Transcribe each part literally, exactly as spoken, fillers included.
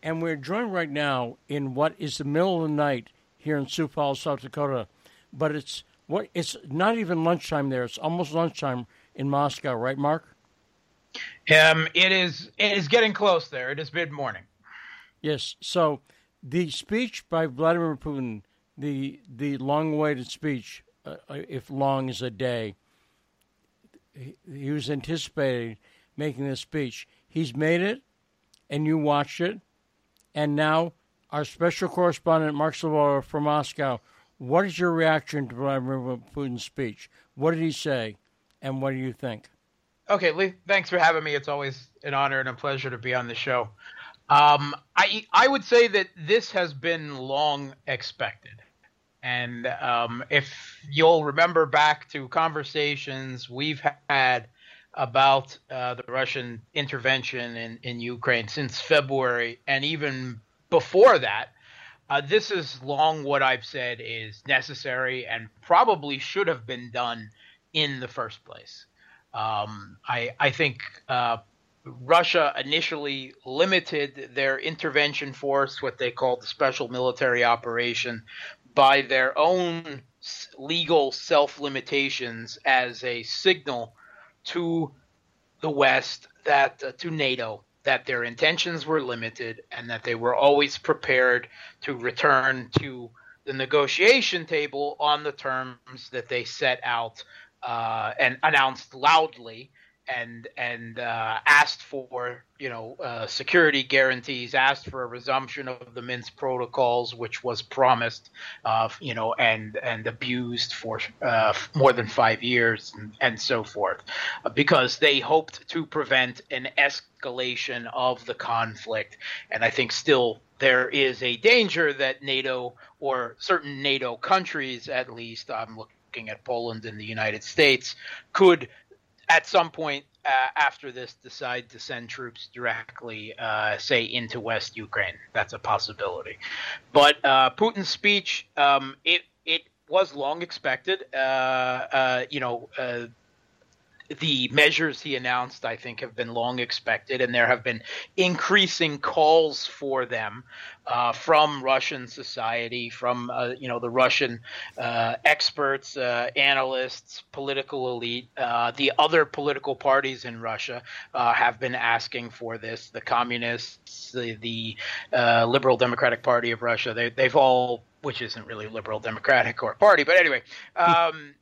And we're joined right now in what is the middle of the night here in Sioux Falls, South Dakota. But it's what it's not even lunchtime there. It's almost lunchtime in Moscow, right, Mark? Um, it is it is getting close there. It is mid-morning. Yes. So the speech by Vladimir Putin, the the long-awaited speech, uh, if long is a day, he, he was anticipating making this speech. He's made it, and you watched it. And now our special correspondent, Mark Slavola from Moscow, what is your reaction to Vladimir Putin's speech? What did he say, and what do you think? Okay, Lee, thanks for having me. It's always an honor and a pleasure to be on the show. Um, I I would say that this has been long expected. And um, if you'll remember back to conversations we've had about uh, the Russian intervention in, in Ukraine since February, and even before that, uh, this is long what I've said is necessary and probably should have been done in the first place. Um, I, I think uh, Russia initially limited their intervention force, what they called the special military operation, by their own legal self-limitations as a signal to the West, that uh, to NATO, that their intentions were limited and that they were always prepared to return to the negotiation table on the terms that they set out uh, and announced loudly and and uh, asked for, you know, uh, security guarantees, asked for a resumption of the Minsk protocols, which was promised, uh, you know, and and abused for uh, more than five years and, and so forth, because they hoped to prevent an escalation of the conflict. And I think still there is a danger that NATO, or certain NATO countries at least, I'm looking at Poland and the United States, could at some point uh, after this decide to send troops directly, uh, say, into West Ukraine. That's a possibility. But uh, Putin's speech, um, it it was long expected. Uh, uh, you know, uh, the measures he announced, I think, have been long expected, and there have been increasing calls for them uh, from Russian society, from uh, you know the Russian uh, experts, uh, analysts, political elite. Uh, the other political parties in Russia uh, have been asking for this. The communists, the, the uh, Liberal Democratic Party of Russia, they, they've all, which isn't really Liberal Democratic or party, but anyway. Um,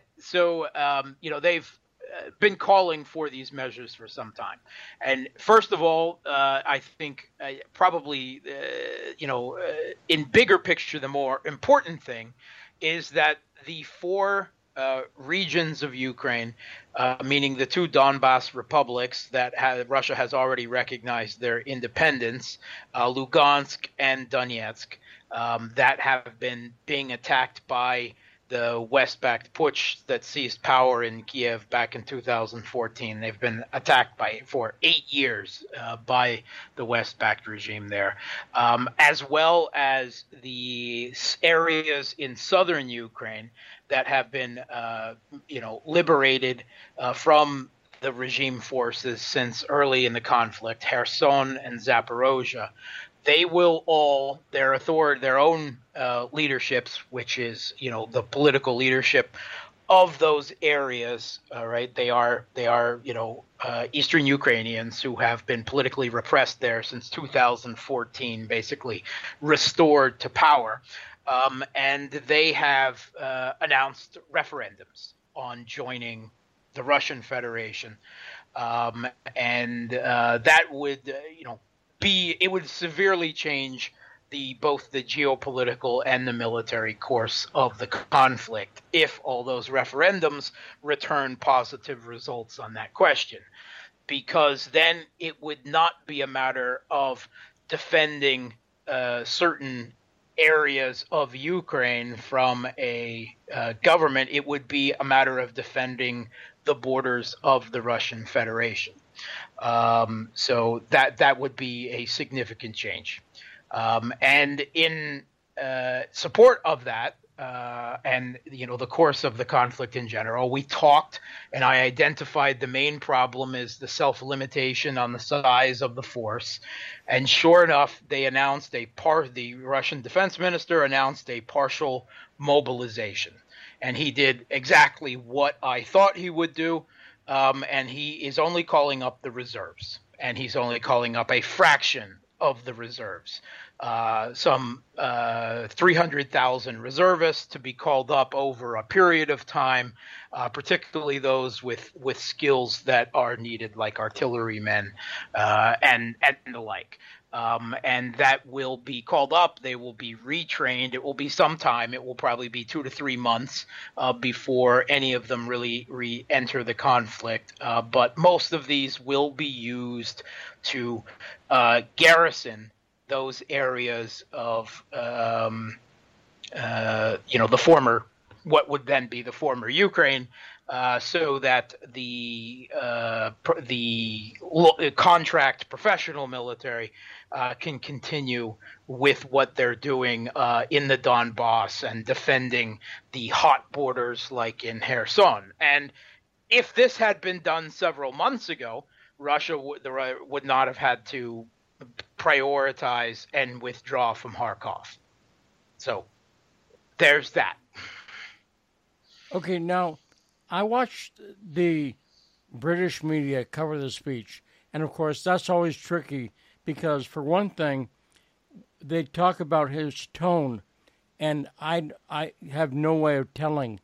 so um, you know they've been calling for these measures for some time. And first of all, uh, I think uh, probably, uh, you know, uh, in bigger picture, the more important thing is that the four uh, regions of Ukraine, uh, meaning the two Donbas republics that have, Russia has already recognized their independence, uh, Lugansk and Donetsk, um, that have been being attacked by the West-backed putsch that seized power in Kiev back in two thousand fourteen. They've been attacked by for eight years uh, by the West-backed regime there, um, as well as the areas in southern Ukraine that have been, uh, you know, liberated uh, from the regime forces since early in the conflict, Kherson and Zaporozhye. They will all, their authority, their own uh, leaderships, which is, you know, the political leadership of those areas, all right, they are, they are, you know, uh, Eastern Ukrainians who have been politically repressed there since two thousand fourteen, basically restored to power. Um, and they have uh, announced referendums on joining the Russian Federation. Um, and uh, that would, uh, you know, be it would severely change the both the geopolitical and the military course of the conflict if all those referendums return positive results on that question, because then it would not be a matter of defending uh, certain areas of Ukraine from a uh, government. It would be a matter of defending the borders of the Russian Federation. Um, so that that would be a significant change. Um, and in uh, support of that, uh, and you know the course of the conflict in general. We talked, and I identified the main problem is the self-limitation on the size of the force. And sure enough, they announced a part. The Russian defense minister announced a partial mobilization, and he did exactly what I thought he would do. Um, and he is only calling up the reserves, and he's only calling up a fraction of the reserves. Uh, some uh, three hundred thousand reservists to be called up over a period of time, uh, particularly those with, with skills that are needed, like artillerymen uh, and, and the like. Um, and that will be called up. They will be retrained. It will be some time. It will probably be two to three months uh, before any of them really re-enter the conflict. Uh, but most of these will be used to uh, garrison those areas of, um, uh, you know, the former, what would then be the former Ukraine, uh, so that the uh, pr- the lo- contract professional military uh, can continue with what they're doing uh, in the Donbass and defending the hot borders like in Kherson. And if this had been done several months ago, Russia would, the, would not have had to prioritize and withdraw from Kharkov. So there's that. Okay, now I watched the British media cover the speech, and of course that's always tricky because, for one thing, they talk about his tone, and I I have no way of telling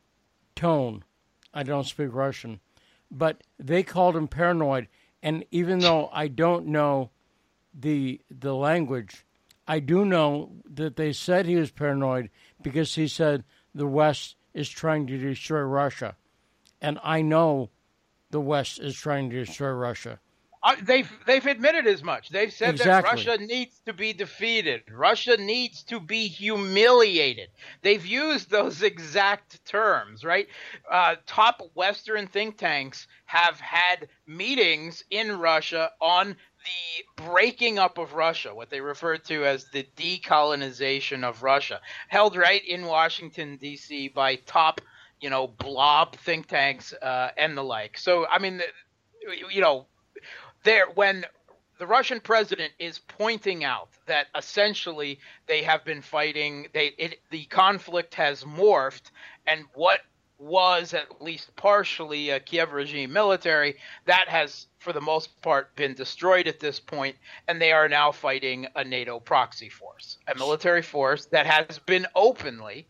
tone. I don't speak Russian, but they called him paranoid, and even though I don't know the the language, I do know that they said he was paranoid because he said the West is trying to destroy Russia. And I know the West is trying to destroy Russia. Uh, they've they've admitted as much. They've said exactly. that Russia needs to be defeated. Russia needs to be humiliated. They've used those exact terms, right? Uh, top Western think tanks have had meetings in Russia on the breaking up of Russia, what they refer to as the decolonization of Russia, held right in Washington, D C by top, you know, blob think tanks uh, and the like. So, I mean, you know, there when the Russian president is pointing out that essentially they have been fighting, they it, the conflict has morphed, and what was at least partially a Kiev regime military, that has for the most part been destroyed at this point, and they are now fighting a NATO proxy force, a military force that has been openly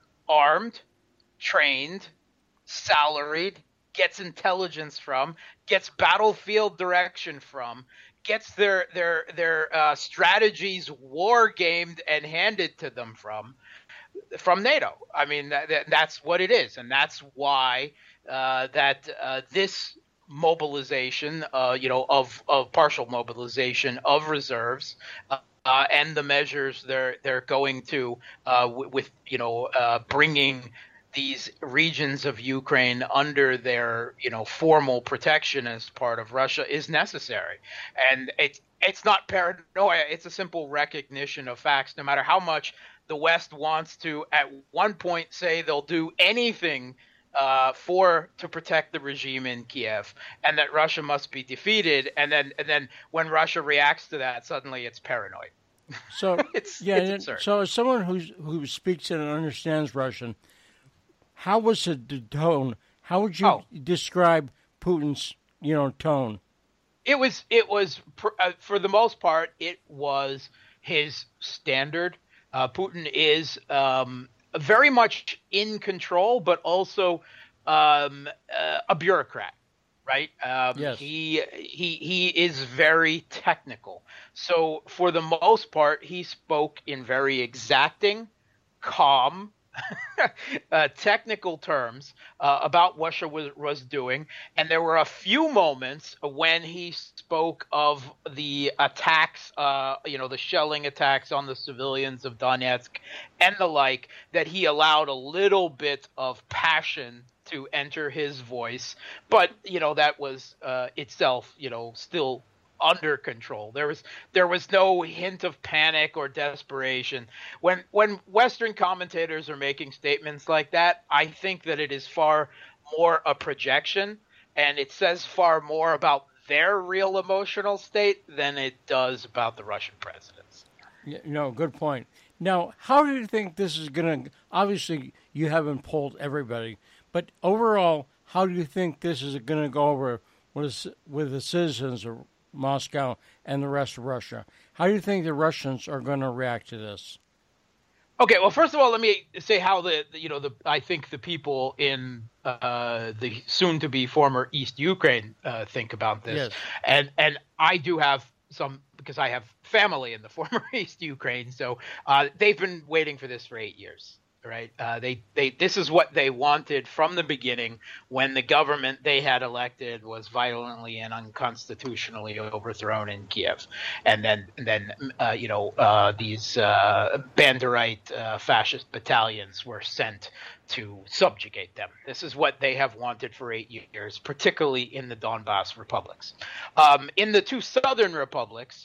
armed, trained, salaried, gets intelligence from, gets battlefield direction from, gets their their their uh, strategies war gamed and handed to them from from NATO. I mean, that, that, that's what it is, and that's why uh, that uh, this mobilization, uh, you know, of of partial mobilization of reserves. Uh, Uh, and the measures they're they're going to uh, w- with you know uh, bringing these regions of Ukraine under their you know formal protection as part of Russia is necessary, and it's it's not paranoia. It's a simple recognition of facts. No matter how much the West wants to, at one point, say they'll do anything uh, for to protect the regime in Kiev, and that Russia must be defeated, and then and then when Russia reacts to that, suddenly it's paranoid. So it's, yeah, it's absurd. So as someone who who speaks and understands Russian, how was the tone? How would you oh. describe Putin's you know tone? It was it was uh, for the most part it was his standard. Uh, Putin is um, very much in control, but also um, uh, a bureaucrat, right? Um, yes. He he he is very technical. So for the most part, he spoke in very exacting, calm, uh, technical terms uh, about what Russia was, was doing. And there were a few moments when he spoke of the attacks, uh, you know, the shelling attacks on the civilians of Donetsk and the like, that he allowed a little bit of passion to enter his voice. But, you know, that was uh, itself, you know, still under control. There was there was no hint of panic or desperation. When when Western commentators are making statements like that, I think that it is far more a projection, and it says far more about their real emotional state than it does about the Russian presidents. Yeah, no, good point. Now, how do you think this is going to? Obviously, you haven't polled everybody, but overall, how do you think this is going to go over with with the citizens of Moscow and the rest of Russia? How do you think the Russians are going to react to this? Okay, well, first of all, let me say how the, you know, the I think the people in uh, the soon-to-be former East Ukraine uh, think about this, Yes. and and I do have some because I have family in the former East Ukraine, so uh, they've been waiting for this for eight years. Right. Uh, they they this is what they wanted from the beginning when the government they had elected was violently and unconstitutionally overthrown in Kiev. And then and then, uh, you know, uh, these uh, Banderite uh, fascist battalions were sent to subjugate them. This is what they have wanted for eight years, particularly in the Donbas republics. Um, in the two southern republics,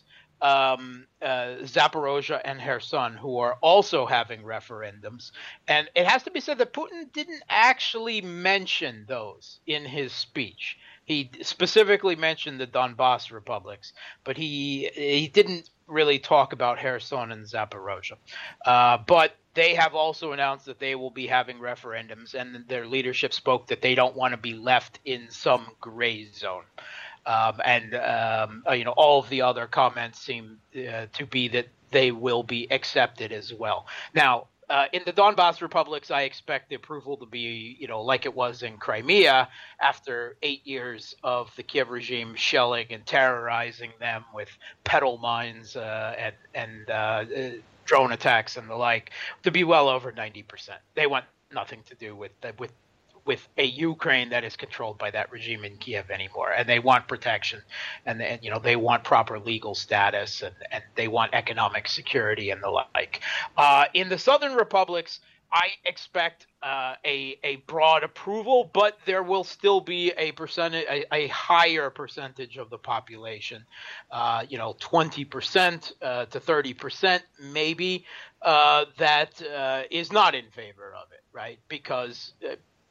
um, uh, Zaporozhye and Kherson, who are also having referendums. And it has to be said that Putin didn't actually mention those in his speech. He specifically mentioned the Donbas republics, but he he didn't really talk about Kherson and Zaporozhye. Uh, but they have also announced that they will be having referendums, and their leadership spoke that they don't want to be left in some gray zone. Um, and, um, uh, you know, all of the other comments seem uh, to be that they will be accepted as well. Now, uh, in the Donbas republics, I expect the approval to be, you know, like it was in Crimea after eight years of the Kiev regime shelling and terrorizing them with petal mines uh, and, and uh, drone attacks and the like, to be well over ninety percent. They want nothing to do with with with a Ukraine that is controlled by that regime in Kiev anymore. And they want protection, and, and you know, they want proper legal status, and, and they want economic security and the like. Uh, in the southern republics, I expect uh, a a broad approval, but there will still be a percentage, a, a higher percentage of the population, uh, you know, twenty percent uh, to thirty percent maybe, uh, that uh, is not in favor of it, right? Because uh,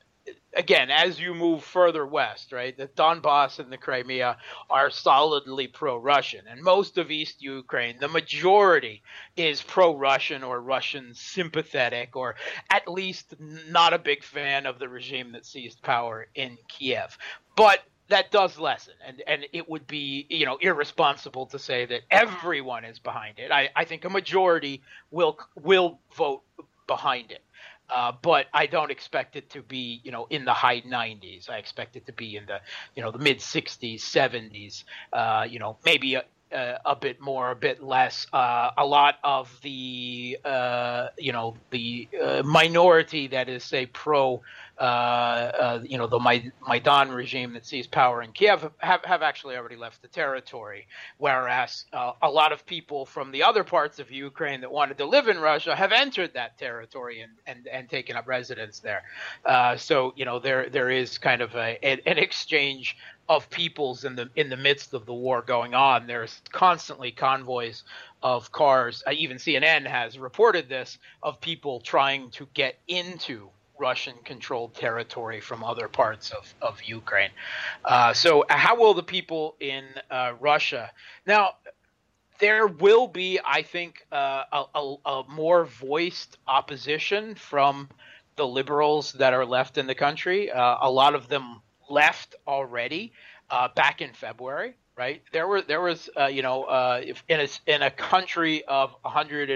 again, as you move further west, right, the Donbass and the Crimea are solidly pro-Russian, and most of East Ukraine, the majority is pro-Russian or Russian sympathetic, or at least not a big fan of the regime that seized power in Kiev. But that does lessen, and, and it would be, you know, irresponsible to say that everyone is behind it. I, I think a majority will will vote behind it. Uh, but I don't expect it to be, you know, in the high nineties. I expect it to be in the, you know, the mid sixties, seventies, uh, you know, maybe a, a, a bit more, a bit less. Uh, a lot of the, uh, you know, the uh, minority that is, say, pro, uh, uh, you know, the Maidan regime that seized power in Kiev have, have actually already left the territory, whereas uh, a lot of people from the other parts of Ukraine that wanted to live in Russia have entered that territory and, and, and taken up residence there. Uh, so, you know, there there is kind of a, an exchange of peoples in the in the midst of the war going on. There's constantly convoys of cars. Uh, even C N N has reported this, of people trying to get into Russian-controlled territory from other parts of, of Ukraine. Uh, so how will the people in uh, Russia – now, there will be, I think, uh, a, a, a more voiced opposition from the liberals that are left in the country. Uh, a lot of them left already uh, back in February. Right, there were there was uh, you know uh, if in a in a country of one hundred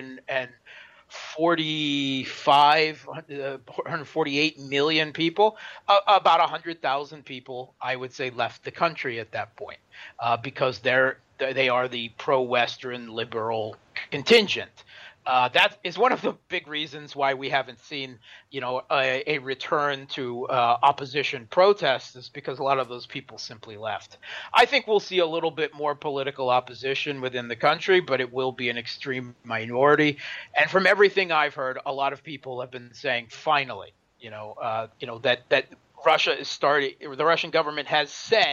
forty-five, one hundred forty-eight million people, uh, about one hundred thousand people, I would say, left the country at that point uh, because they're they are the pro-Western liberal contingent. Uh, that is one of the big reasons why we haven't seen, you know, a, a return to uh, opposition protests, is because a lot of those people simply left. I think we'll see a little bit more political opposition within the country, but it will be an extreme minority. And from everything I've heard, a lot of people have been saying, finally, you know, uh, you know that that Russia is starting. The Russian government has said,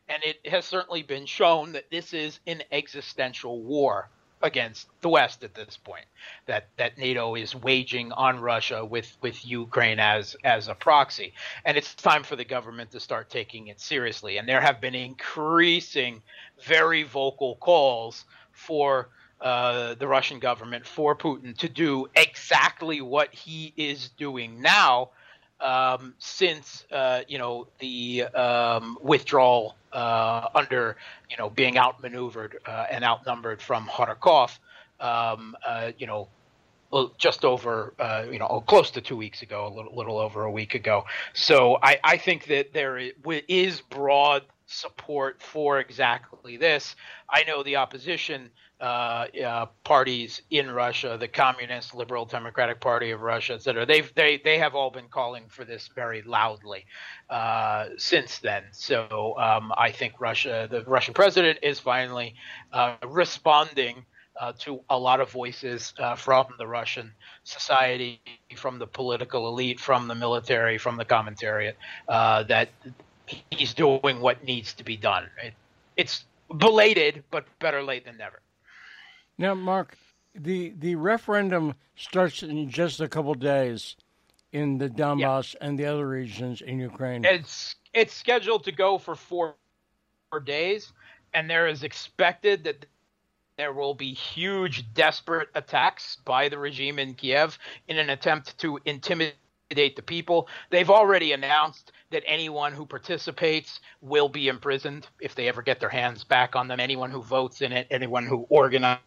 And it has certainly been shown that this is an existential war against the West at this point, that that NATO is waging on Russia with, with Ukraine as as a proxy. And it's time for the government to start taking it seriously. And there have been increasing, very vocal calls for uh, the Russian government, for Putin, to do exactly what he is doing now, um, since uh, you know the um, withdrawal uh, under you know being outmaneuvered uh, and outnumbered from Kharkov, um, uh, you know. Well, just over, uh, you know, close to two weeks ago, a little, little over a week ago. So I, I think that there is broad support for exactly this. I know the opposition uh, uh, parties in Russia, the Communist, Liberal Democratic Party of Russia, et cetera, they've, they they have all been calling for this very loudly uh, since then. So um, I think Russia, the Russian president, is finally uh, responding Uh, to a lot of voices uh, from the Russian society, from the political elite, from the military, from the commentariat, uh, that he's doing what needs to be done. It, it's belated, but better late than never. Now, Mark, the the referendum starts in just a couple days in the Donbass yeah. and the other regions in Ukraine. It's it's scheduled to go for four, four days, and there is expected that there will be huge, desperate attacks by the regime in Kiev in an attempt to intimidate the people. They've already announced that anyone who participates will be imprisoned if they ever get their hands back on them. Anyone who votes in it, anyone who organized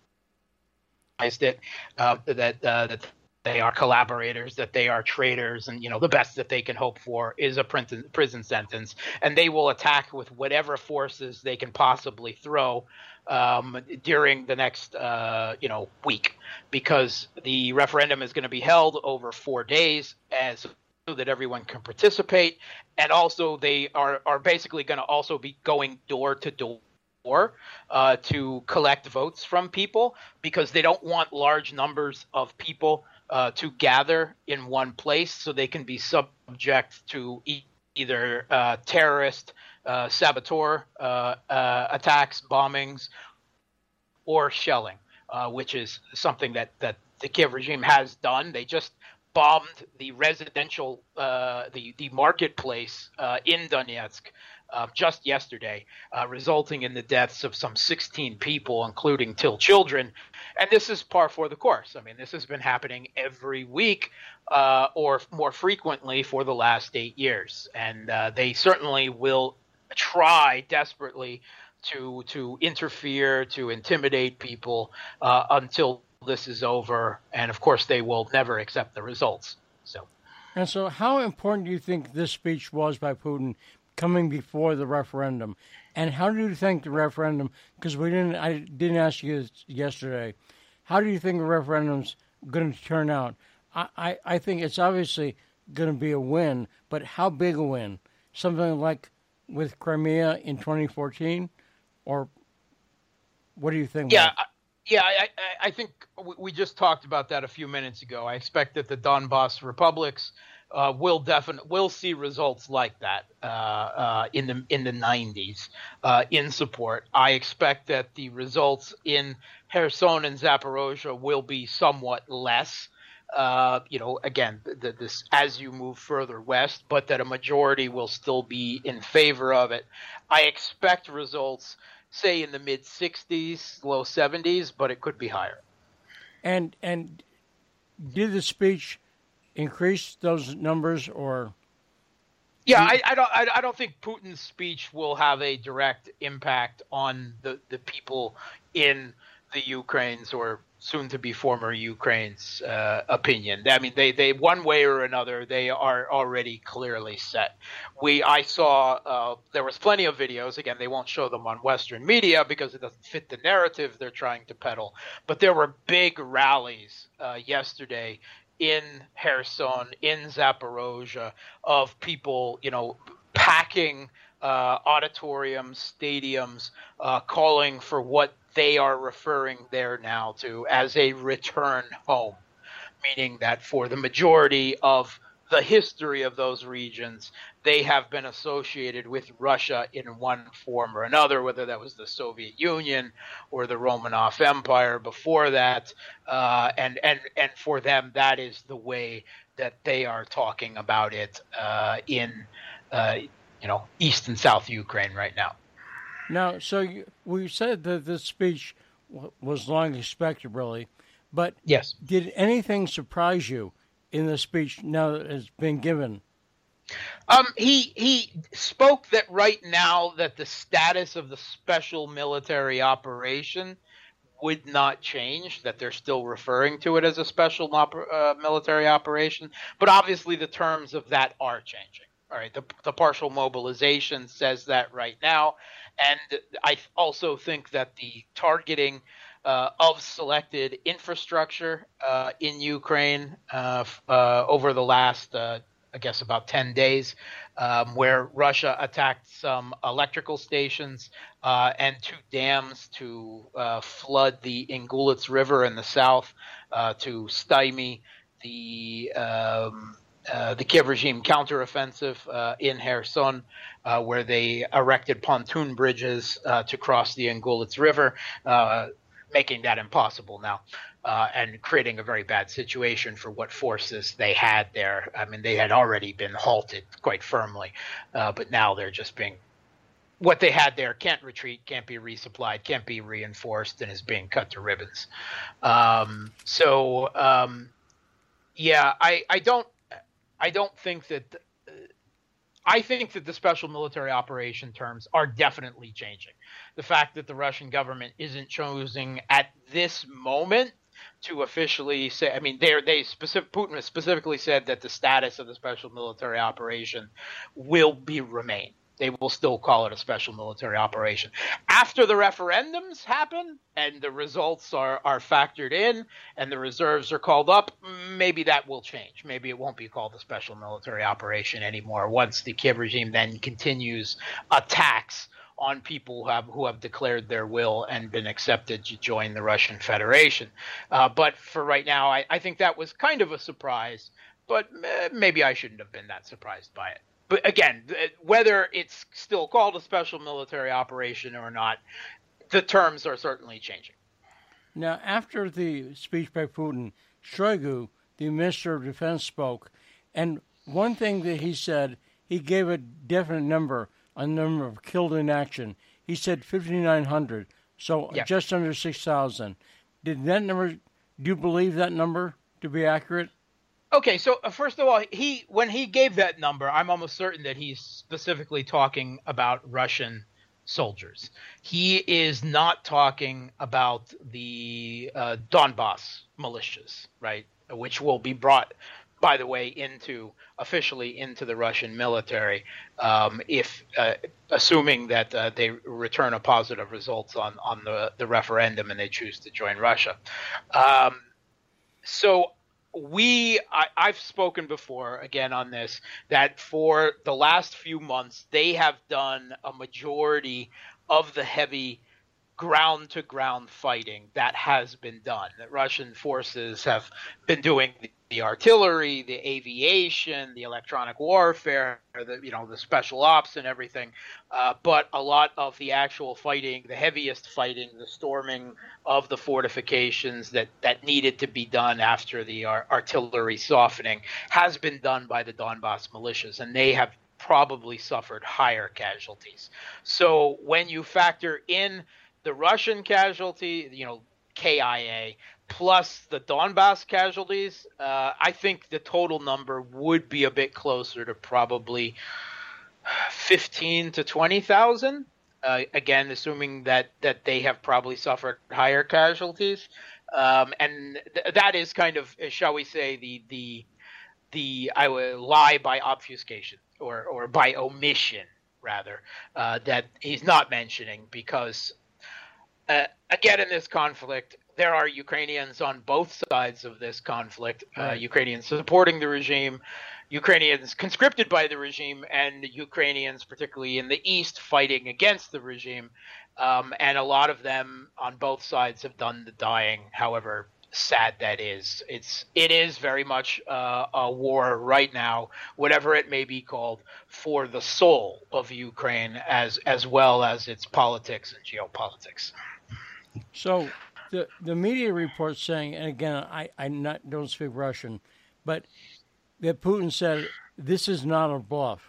it, uh, that uh, that they are collaborators, that they are traitors, and you know the best that they can hope for is a prison prison sentence. And they will attack with whatever forces they can possibly throw Um, during the next, uh, you know, week, because the referendum is going to be held over four days, as so that everyone can participate, and also they are are basically going to also be going door to door uh, to collect votes from people, because they don't want large numbers of people uh, to gather in one place, so they can be subject to e- either uh, terrorist. Uh, saboteur uh, uh, attacks, bombings, or shelling, uh, which is something that, that the Kiev regime has done. They just bombed the residential, uh, the, the marketplace uh, in Donetsk uh, just yesterday, uh, resulting in the deaths of some sixteen people, including till children. And this is par for the course. I mean, this has been happening every week uh, or more frequently for the last eight years. And uh, they certainly will try desperately to to interfere, to intimidate people uh, until this is over. And of course, they will never accept the results. So, and so, how important do you think this speech was by Putin coming before the referendum? And how do you think the referendum? Because we didn't, I didn't ask you this yesterday. How do you think the referendum's going to turn out? I, I, I think it's obviously going to be a win, but how big a win? Something like with Crimea in twenty fourteen, or what do you think? Yeah, I, yeah, I, I think we just talked about that a few minutes ago. I expect that the Donbass republics uh, will definitely will see results like that uh, uh, in the in the nineties uh, in support. I expect that the results in Kherson and Zaporozhye will be somewhat less. Uh, you know, again, the, this as you move further west, but that a majority will still be in favor of it. I expect results, say, in the mid sixties, low seventies, but it could be higher. And and did the speech increase those numbers, or? Yeah, I, I don't. I, I don't think Putin's speech will have a direct impact on the, the people in the Ukraine's or soon-to-be former Ukraine's uh, opinion. I mean, they, they one way or another, they are already clearly set. We I saw uh, there was plenty of videos. Again, they won't show them on Western media because it doesn't fit the narrative they're trying to peddle. But there were big rallies uh, yesterday in Kherson, in Zaporozhye, of people, you know, packing uh, auditoriums, stadiums, uh, calling for what they are referring there now to as a return home, meaning that for the majority of the history of those regions, they have been associated with Russia in one form or another, whether that was the Soviet Union or the Romanov Empire before that. Uh, and, and, and for them, that is the way that they are talking about it uh, in, uh, you know, East and South Ukraine right now. Now, so you, we said that this speech w- was long expected, really, but yes, did anything surprise you in the speech now that it's been given? Um, he he spoke that right now that the status of the special military operation would not change, that they're still referring to it as a special oper- uh, military operation, but obviously the terms of that are changing. All right, the, the partial mobilization says that right now, and I also think that the targeting uh, of selected infrastructure uh, in Ukraine uh, uh, over the last, uh, I guess, about ten days, um, where Russia attacked some electrical stations uh, and two dams to uh, flood the Ingulets River in the south uh, to stymie the um, uh, the Kiev regime counteroffensive uh, in Kherson, uh, where they erected pontoon bridges uh, to cross the Ingulets River, uh, making that impossible now, uh, and creating a very bad situation for what forces they had there. I mean, they had already been halted quite firmly, uh, but now they're just being what they had there can't retreat, can't be resupplied, can't be reinforced, and is being cut to ribbons. Um, so, um, yeah, I, I don't. I don't think that uh, I think that the special military operation terms are definitely changing. The fact that the Russian government isn't choosing at this moment to officially say, I mean, they they specific Putin has specifically said that the status of the special military operation will be remain. They will still call it a special military operation. After the referendums happen and the results are, are factored in and the reserves are called up, maybe that will change. Maybe it won't be called a special military operation anymore once the Kiev regime then continues attacks on people who have, who have declared their will and been accepted to join the Russian Federation. Uh, but for right now, I, I think that was kind of a surprise, but maybe I shouldn't have been that surprised by it. But again, whether it's still called a special military operation or not, the terms are certainly changing. Now, after the speech by Putin, Shoigu, the Minister of Defense, spoke, and one thing that he said, he gave a definite number, a number of killed in action. He said fifty-nine hundred, so yeah. just under six thousand. Did that number, do you believe that number to be accurate? Okay, so uh, first of all, he when he gave that number, I'm almost certain that he's specifically talking about Russian soldiers. He is not talking about the uh, Donbas militias, right, which will be brought, by the way, into officially into the Russian military, um, if uh, assuming that uh, they return a positive results on on the the referendum and they choose to join Russia. Um, so. We, I, I've spoken before again on this, that for the last few months, they have done a majority of the heavy ground to ground fighting that has been done. That Russian forces have been doing the, the artillery, the aviation, the electronic warfare, the, you know, the special ops and everything. Uh, but a lot of the actual fighting, the heaviest fighting, the storming of the fortifications that, that needed to be done after the ar- artillery softening has been done by the Donbas militias, and they have probably suffered higher casualties. So when you factor in the Russian casualty, you know, K I A, plus the Donbas casualties, uh, I think the total number would be a bit closer to probably fifteen to twenty thousand. Uh, again, assuming that, that they have probably suffered higher casualties, um, and th- that is kind of, shall we say, the the the I would lie by obfuscation or or by omission rather uh, that he's not mentioning because. Uh, again, in this conflict, there are Ukrainians on both sides of this conflict, uh, right. Ukrainians supporting the regime, Ukrainians conscripted by the regime, and Ukrainians, particularly in the east, fighting against the regime. Um, and a lot of them on both sides have done the dying, however sad that is. It's it is very much uh, a war right now, whatever it may be called, for the soul of Ukraine as as well as its politics and geopolitics. So the the media reports saying, and again, I I not don't speak Russian, but that Putin said this is not a bluff.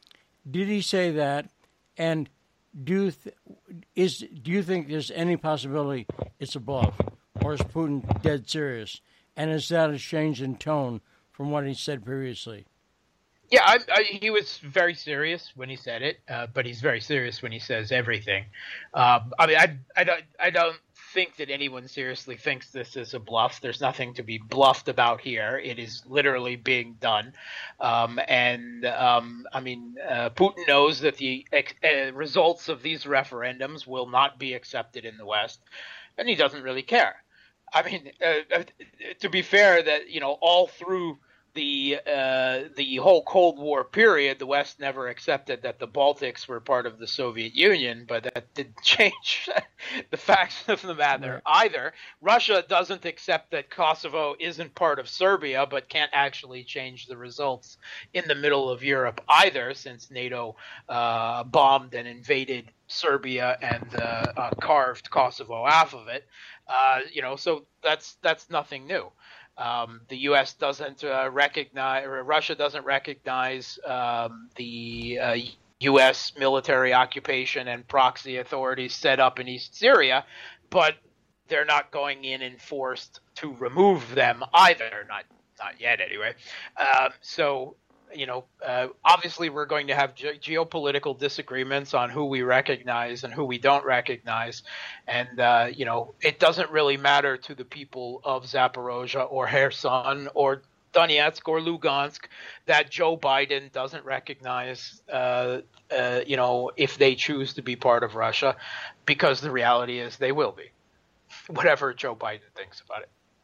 Did he say that? And do you th- is do you think there's any possibility it's a bluff, or is Putin dead serious? And is that a change in tone from what he said previously? Yeah, I, I, he was very serious when he said it, uh, but he's very serious when he says everything. Um, I mean, I, I don't, I don't think that anyone seriously thinks this is a bluff. There's nothing to be bluffed about here. It is literally being done, um, and um, I mean, uh, Putin knows that the uh, results of these referendums will not be accepted in the West, and he doesn't really care. I mean, uh, to be fair, that you know, all through the uh, the whole Cold War period, the West never accepted that the Baltics were part of the Soviet Union, but that didn't change the facts of the matter right. either. Russia doesn't accept that Kosovo isn't part of Serbia, but can't actually change the results in the middle of Europe either, since NATO uh, bombed and invaded Serbia and uh, uh, carved Kosovo off of it. Uh, you know, so that's that's nothing new. Um, the U S doesn't uh, recognize, or Russia doesn't recognize um, the uh, U S military occupation and proxy authorities set up in East Syria, but they're not going in and forced to remove them either. Not not yet, anyway. Um, so, you know, uh, obviously we're going to have ge- geopolitical disagreements on who we recognize and who we don't recognize. And, uh, you know, it doesn't really matter to the people of Zaporozhye or Kherson or Donetsk or Lugansk that Joe Biden doesn't recognize, uh, uh, you know, if they choose to be part of Russia, because the reality is they will be, whatever Joe Biden thinks about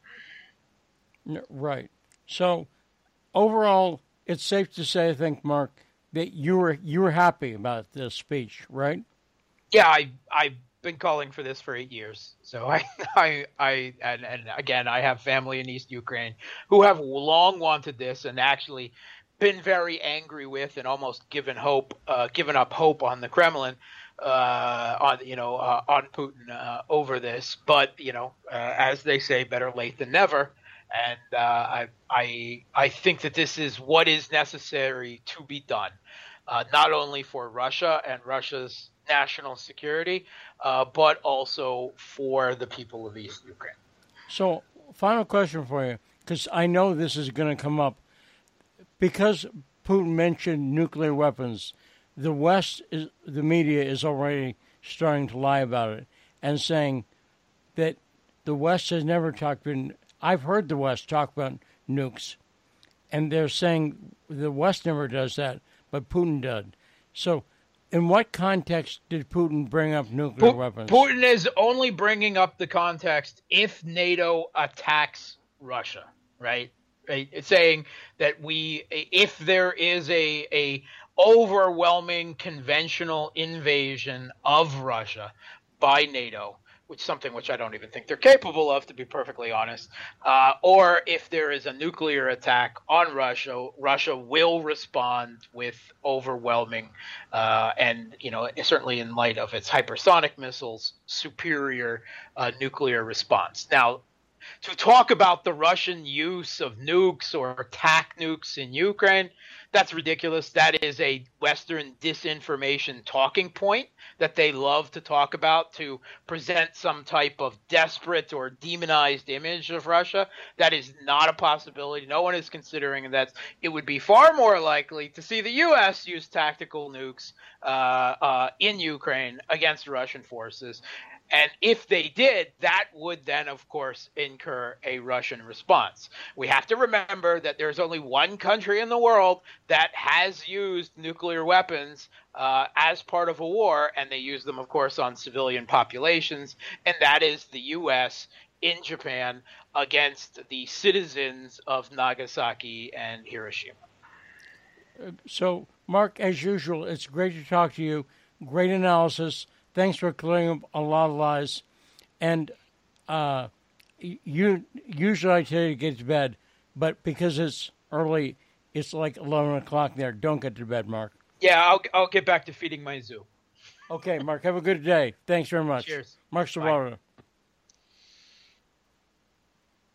it. Right. So overall, it's safe to say, I think, Mark, that you were you were happy about this speech, right? Yeah, I I've been calling for this for eight years. So I I I and, and again, I have family in East Ukraine who have long wanted this and actually been very angry with and almost given hope, uh, given up hope on the Kremlin, uh, on you know uh, on Putin uh, over this. But you know, uh, as they say, better late than never. And uh, I, I, I think that this is what is necessary to be done, uh, not only for Russia and Russia's national security, uh, but also for the people of East Ukraine. So, final question for you, because I know this is going to come up. Because Putin mentioned nuclear weapons, the West, is, the media is already starting to lie about it and saying that the West has never talked in. I've heard the West talk about nukes, and they're saying the West never does that, but Putin did. So in what context did Putin bring up nuclear Pu- weapons? Putin is only bringing up the context if NATO attacks Russia, right? Right? It's saying that we, if there is a, a overwhelming conventional invasion of Russia by NATO, which is something which I don't even think they're capable of, to be perfectly honest. Uh, or if there is a nuclear attack on Russia, Russia will respond with overwhelming uh, and, you know, certainly in light of its hypersonic missiles, superior uh, nuclear response. Now, to talk about the Russian use of nukes or attack nukes in Ukraine, that's ridiculous. That is a Western disinformation talking point that they love to talk about to present some type of desperate or demonized image of Russia. That is not a possibility. No one is considering that. It would be far more likely to see the U S use tactical nukes uh, uh, in Ukraine against Russian forces. And if they did, that would then, of course, incur a Russian response. We have to remember that there's only one country in the world that has used nuclear weapons uh, as part of a war, and they use them, of course, on civilian populations, and that is the U S in Japan against the citizens of Nagasaki and Hiroshima. So, Mark, as usual, it's great to talk to you. Great analysis. Thanks for clearing up a lot of lies. And uh, you usually I tell you to get to bed, but because it's early, it's like eleven o'clock there. Don't get to bed, Mark. Yeah, I'll I'll get back to feeding my zoo. Okay, Mark. Have a good day. Thanks very much. Cheers. Mark Zawada.